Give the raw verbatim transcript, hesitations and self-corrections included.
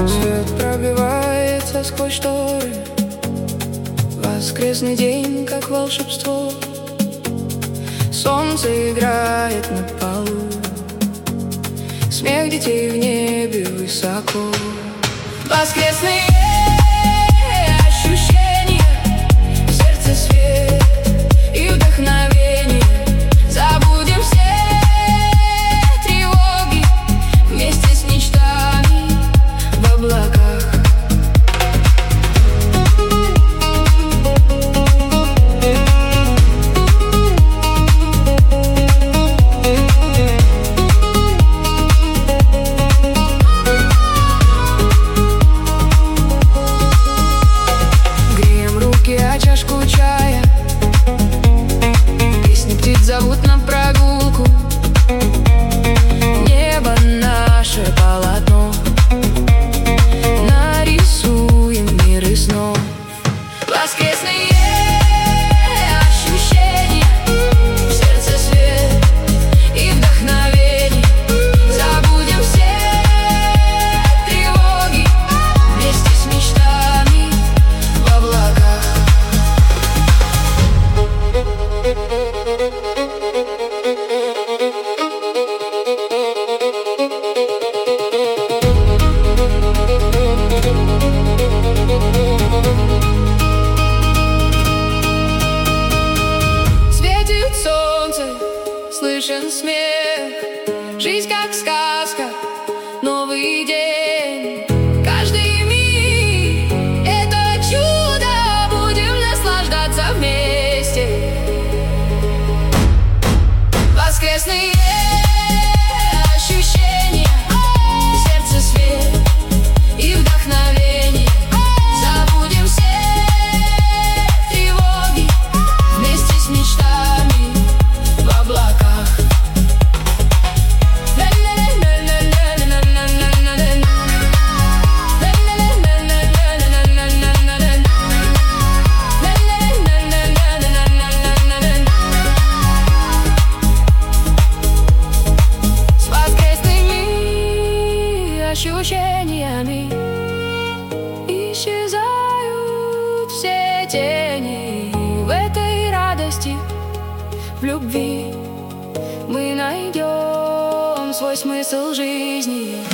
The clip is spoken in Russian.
Свет пробивается сквозь шторы. Воскресный день, как волшебство. Солнце играет на полу. Смех детей в небе высоко. Воскресные ощущения, в сердце свет и вдохновение. Забудем все тревоги вместе с мечтами в облаках. Чашку чая, песни птиц зовут на прогулку. Небо наше полотно, нарисуем мир и снов. Воскресные ощущения, в сердце свет и вдохновение. Забудем все тревоги вместе с мечтами в облаках. Светит солнце, слышен смех. Жизнь как сказка, новый день. Каждый миг — это чудо, будем наслаждаться вместе. Воскресные ощущения, в сердце свет и вдохновение. Забудем все тревоги вместе с мечтами в облаках. Ощущениями исчезают все тени. В этой радости, в любви мы найдем свой смысл жизни.